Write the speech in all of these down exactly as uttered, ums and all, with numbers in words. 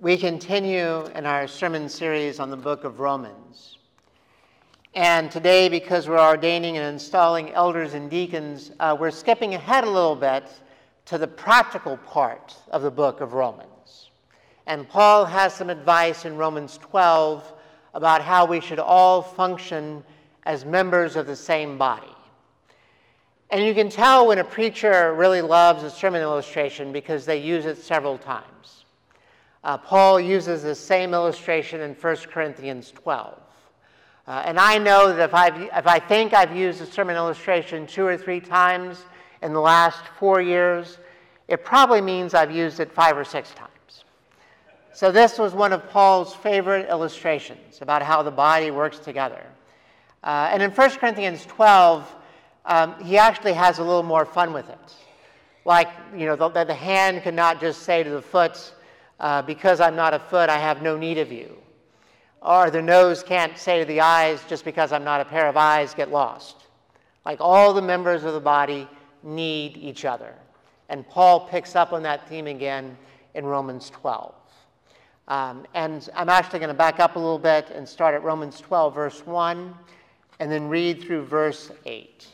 We continue in our sermon series on the book of Romans. And today, because we're ordaining and installing elders and deacons, uh, we're skipping ahead a little bit to the practical part of the book of Romans. And Paul has some advice in Romans twelve about how we should all function as members of the same body. And you can tell when a preacher really loves a sermon illustration because they use it several times. Uh, Paul uses the same illustration in First Corinthians twelve. Uh, and I know that if, I've, if I think I've used a sermon illustration two or three times in the last four years, it probably means I've used it five or six times. So this was one of Paul's favorite illustrations about how the body works together. Uh, and in First Corinthians twelve, um, he actually has a little more fun with it. Like, you know, the, the hand cannot just say to the foot, uh, because I'm not a foot, I have no need of you. Or the nose can't say to the eyes, just because I'm not a pair of eyes, get lost. Like all the members of the body need each other. And Paul picks up on that theme again in Romans twelve. Um, and I'm actually going to back up a little bit and start at Romans twelve, verse one, and then read through verse eight.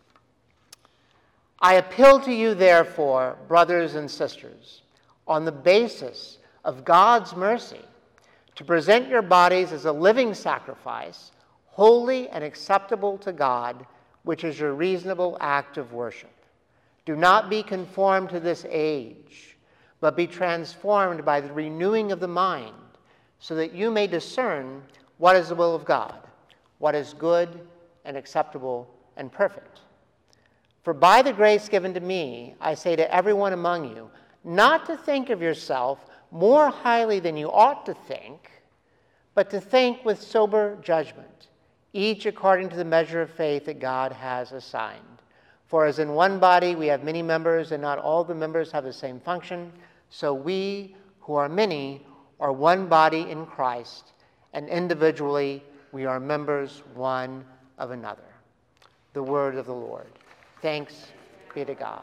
I appeal to you, therefore, brothers and sisters, on the basis of God's mercy, to present your bodies as a living sacrifice, holy and acceptable to God, which is your reasonable act of worship. Do not be conformed to this age, but be transformed by the renewing of the mind, so that you may discern what is the will of God, what is good and acceptable and perfect. For by the grace given to me, I say to everyone among you, not to think of yourself more highly than you ought to think, but to think with sober judgment, each according to the measure of faith that God has assigned. For as in one body we have many members, and not all the members have the same function, so we, who are many, are one body in Christ, and individually we are members one of another. The word of the Lord. Thanks be to God.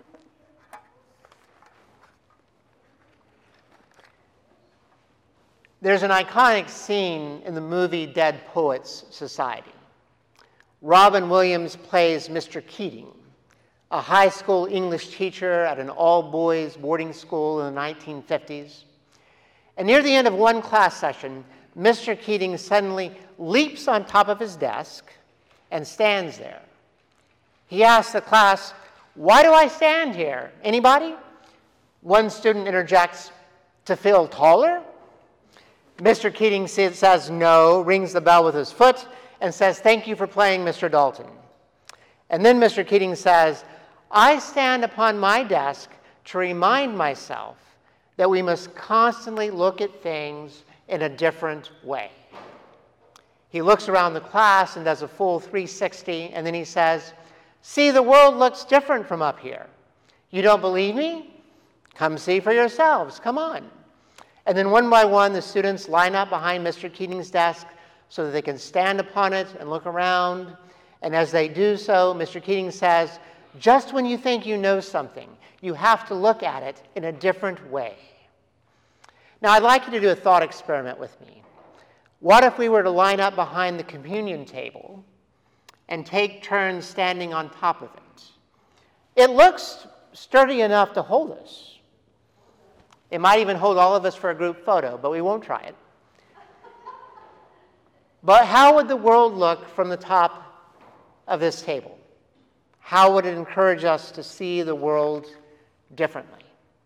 There's an iconic scene in the movie Dead Poets Society. Robin Williams plays Mister Keating, a high school English teacher at an all-boys boarding school in the nineteen fifties. And near the end of one class session, Mister Keating suddenly leaps on top of his desk and stands there. He asks the class, "Why do I stand here? Anybody?" One student interjects, "To feel taller?" Mister Keating says no, rings the bell with his foot, and says, "Thank you for playing, Mister Dalton." And then Mister Keating says, "I stand upon my desk to remind myself that we must constantly look at things in a different way." He looks around the class and does a full three sixty, and then he says, "See, the world looks different from up here. You don't believe me? Come see for yourselves. Come on." And then one by one, the students line up behind Mister Keating's desk so that they can stand upon it and look around. And as they do so, Mister Keating says, "Just when you think you know something, you have to look at it in a different way." Now, I'd like you to do a thought experiment with me. What if we were to line up behind the communion table and take turns standing on top of it? It looks sturdy enough to hold us. It might even hold all of us for a group photo, but we won't try it. But how would the world look from the top of this table? How would it encourage us to see the world differently?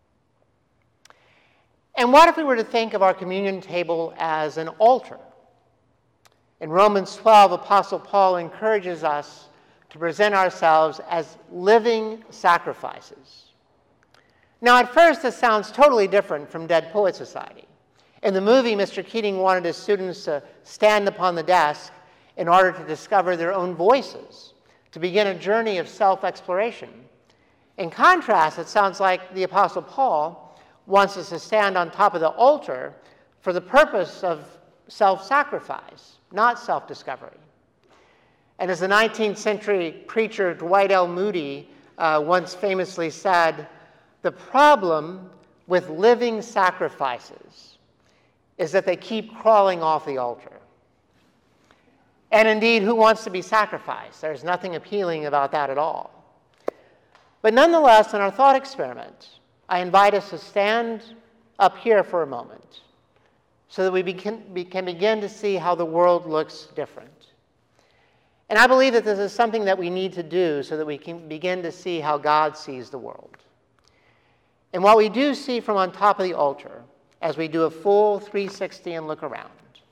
And what if we were to think of our communion table as an altar? In Romans twelve, Apostle Paul encourages us to present ourselves as living sacrifices. Now, at first, this sounds totally different from Dead Poets Society. In the movie, Mister Keating wanted his students to stand upon the desk in order to discover their own voices, to begin a journey of self-exploration. In contrast, it sounds like the Apostle Paul wants us to stand on top of the altar for the purpose of self-sacrifice, not self-discovery. And as the nineteenth century preacher Dwight L. Moody uh, once famously said, "The problem with living sacrifices is that they keep crawling off the altar. And indeed, who wants to be sacrificed? There's nothing appealing about that at all. But nonetheless, in our thought experiment, I invite us to stand up here for a moment so that we begin, we can begin to see how the world looks different. And I believe that this is something that we need to do so that we can begin to see how God sees the world. And what we do see from on top of the altar, as we do a full three sixty and look around,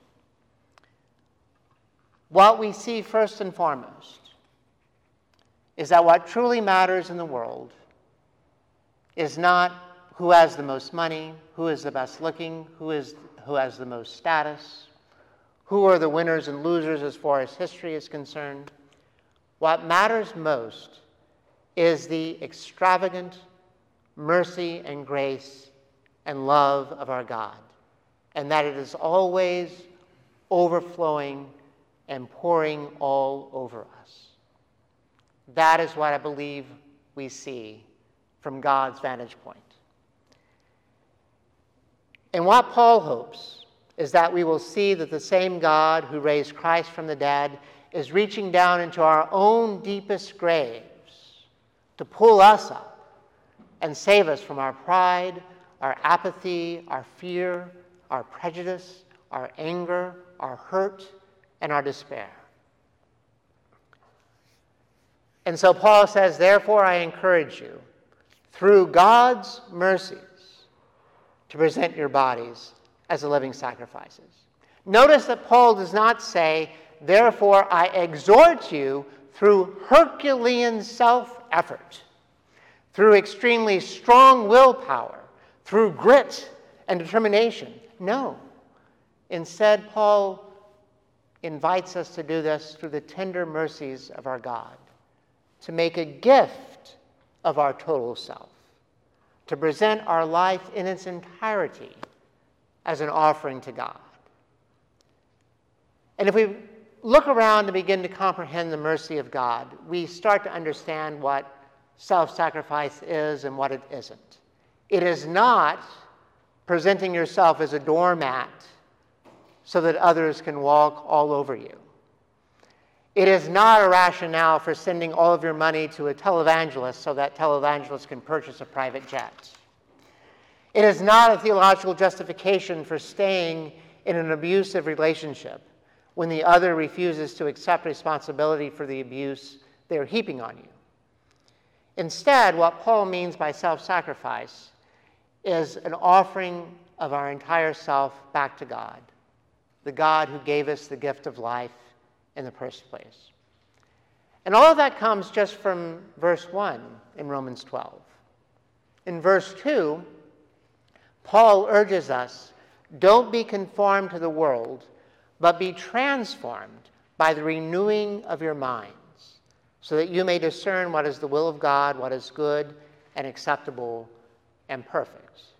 what we see first and foremost is that what truly matters in the world is not who has the most money, who is the best looking, who is who has the most status, who are the winners and losers as far as history is concerned. What matters most is the extravagant mercy and grace and love of our God, and that it is always overflowing and pouring all over us. That is what I believe we see from God's vantage point. And what Paul hopes is that we will see that the same God who raised Christ from the dead is reaching down into our own deepest graves to pull us up and save us from our pride, our apathy, our fear, our prejudice, our anger, our hurt, and our despair. And so Paul says, therefore I encourage you, through God's mercies, to present your bodies as a living sacrifices. Notice that Paul does not say, therefore I exhort you through Herculean self-effort, through extremely strong willpower, through grit and determination. No. Instead, Paul invites us to do this through the tender mercies of our God, to make a gift of our total self, to present our life in its entirety as an offering to God. And if we look around and begin to comprehend the mercy of God, we start to understand what self-sacrifice is and what it isn't. It is not presenting yourself as a doormat so that others can walk all over you. It is not a rationale for sending all of your money to a televangelist so that televangelist can purchase a private jet. It is not a theological justification for staying in an abusive relationship when the other refuses to accept responsibility for the abuse they are heaping on you. Instead, what Paul means by self-sacrifice is an offering of our entire self back to God, the God who gave us the gift of life in the first place. And all of that comes just from verse one in Romans twelve. In verse two, Paul urges us, don't be conformed to the world, but be transformed by the renewing of your minds, so that you may discern what is the will of God, what is good and acceptable and perfect.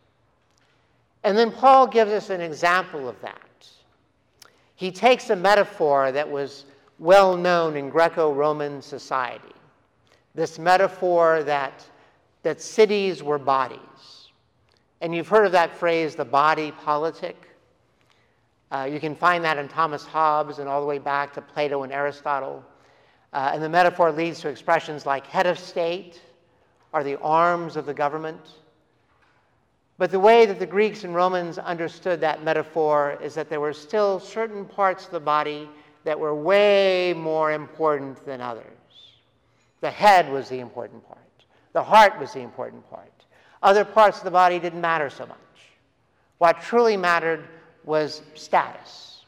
And then Paul gives us an example of that. He takes a metaphor that was well known in Greco-Roman society, this metaphor that, that cities were bodies. And you've heard of that phrase, the body politic. Uh, you can find that in Thomas Hobbes and all the way back to Plato and Aristotle. Uh, and the metaphor leads to expressions like head of state or the arms of the government. But the way that the Greeks and Romans understood that metaphor is that there were still certain parts of the body that were way more important than others. The head was the important part. The heart was the important part. Other parts of the body didn't matter so much. What truly mattered was status,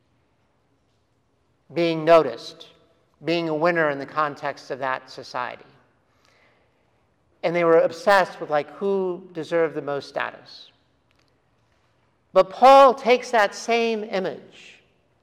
being noticed, being a winner in the context of that society. And they were obsessed with like who deserved the most status. But Paul takes that same image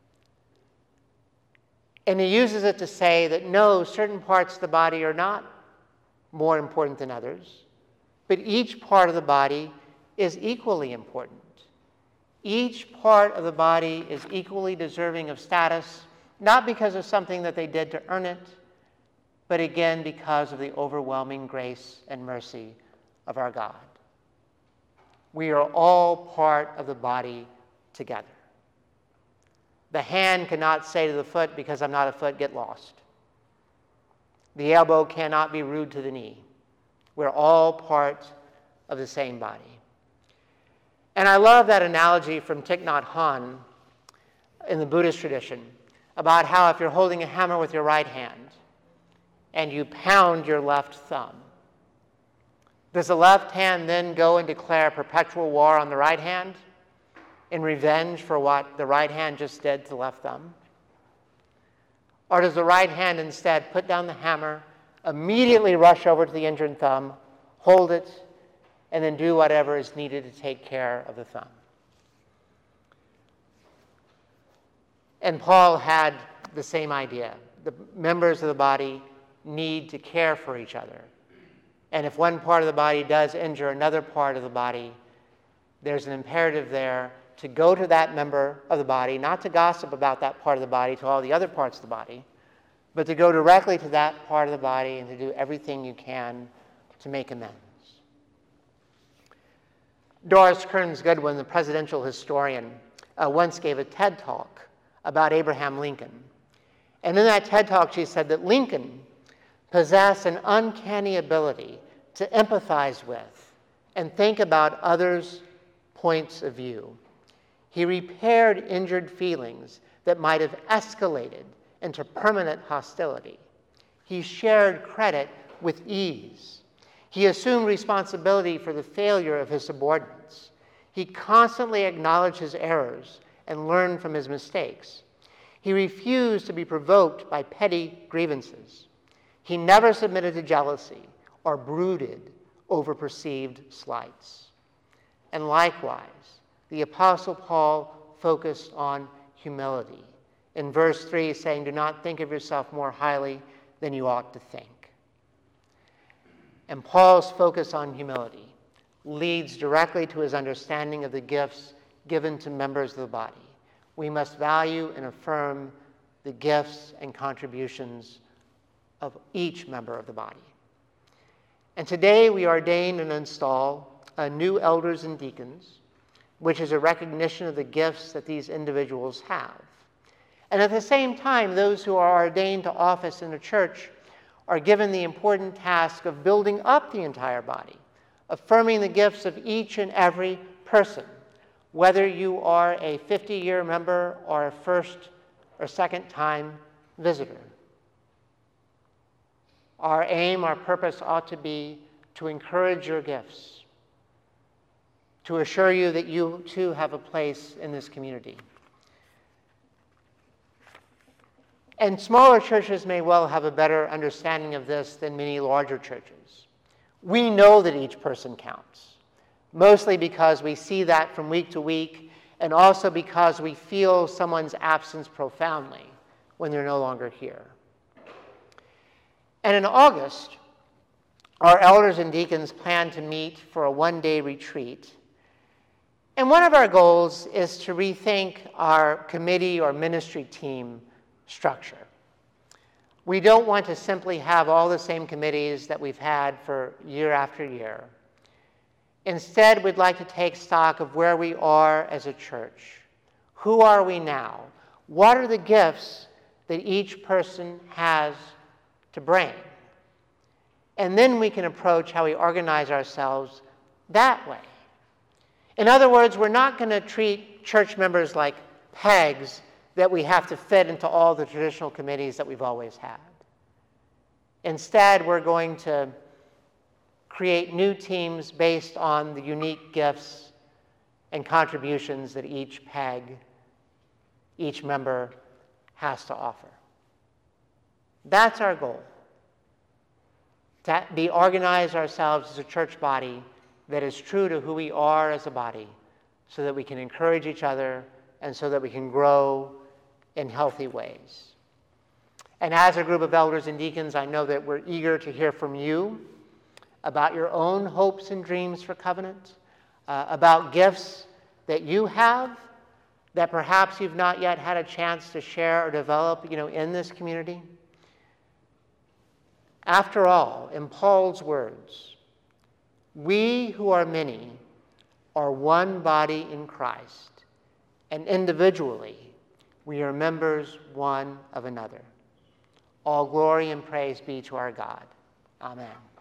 and he uses it to say that no, certain parts of the body are not more important than others, but each part of the body is equally important. Each part of the body is equally deserving of status, not because of something that they did to earn it, but again because of the overwhelming grace and mercy of our God. We are all part of the body together. The hand cannot say to the foot, because I'm not a foot, get lost. The elbow cannot be rude to the knee. We're all part of the same body. And I love that analogy from Thich Nhat Hanh in the Buddhist tradition about how if you're holding a hammer with your right hand and you pound your left thumb, does the left hand then go and declare perpetual war on the right hand in revenge for what the right hand just did to the left thumb? Or does the right hand instead put down the hammer, immediately rush over to the injured thumb, hold it, and then do whatever is needed to take care of the thumb? And Paul had the same idea. The members of the body need to care for each other. And if one part of the body does injure another part of the body, there's an imperative there to go to that member of the body, not to gossip about that part of the body to all the other parts of the body, but to go directly to that part of the body and to do everything you can to make amends. Doris Kearns Goodwin, the presidential historian, uh, once gave a TED Talk about Abraham Lincoln. And in that TED Talk, she said that Lincoln possessed an uncanny ability to empathize with and think about others' points of view. He repaired injured feelings that might have escalated into permanent hostility. He shared credit with ease. He assumed responsibility for the failure of his subordinates. He constantly acknowledged his errors and learned from his mistakes. He refused to be provoked by petty grievances. He never submitted to jealousy or brooded over perceived slights. And likewise, the Apostle Paul focused on humility. In verse three, saying, "Do not think of yourself more highly than you ought to think." And Paul's focus on humility leads directly to his understanding of the gifts given to members of the body. We must value and affirm the gifts and contributions of each member of the body. And today we ordain and install uh, new elders and deacons, which is a recognition of the gifts that these individuals have. And at the same time, those who are ordained to office in the church are given the important task of building up the entire body, affirming the gifts of each and every person, whether you are a fifty-year member or a first or second-time visitor. Our aim, our purpose ought to be to encourage your gifts, to assure you that you too have a place in this community. And smaller churches may well have a better understanding of this than many larger churches. We know that each person counts, mostly because we see that from week to week, and also because we feel someone's absence profoundly when they're no longer here. And in August, our elders and deacons plan to meet for a one-day retreat. And one of our goals is to rethink our committee or ministry team structure. We don't want to simply have all the same committees that we've had for year after year. Instead, we'd like to take stock of where we are as a church. Who are we now? What are the gifts that each person has to bring? And then we can approach how we organize ourselves that way. In other words, we're not going to treat church members like pegs that we have to fit into all the traditional committees that we've always had. Instead, we're going to create new teams based on the unique gifts and contributions that each peg, each member has to offer. That's our goal. To be organized ourselves as a church body that is true to who we are as a body, so that we can encourage each other and so that we can grow in healthy ways. And as a group of elders and deacons, I know that we're eager to hear from you about your own hopes and dreams for Covenant, uh, about gifts that you have that perhaps you've not yet had a chance to share or develop, you know, in this community. After all, in Paul's words, we who are many are one body in Christ, and individually, we are members one of another. All glory and praise be to our God. Amen.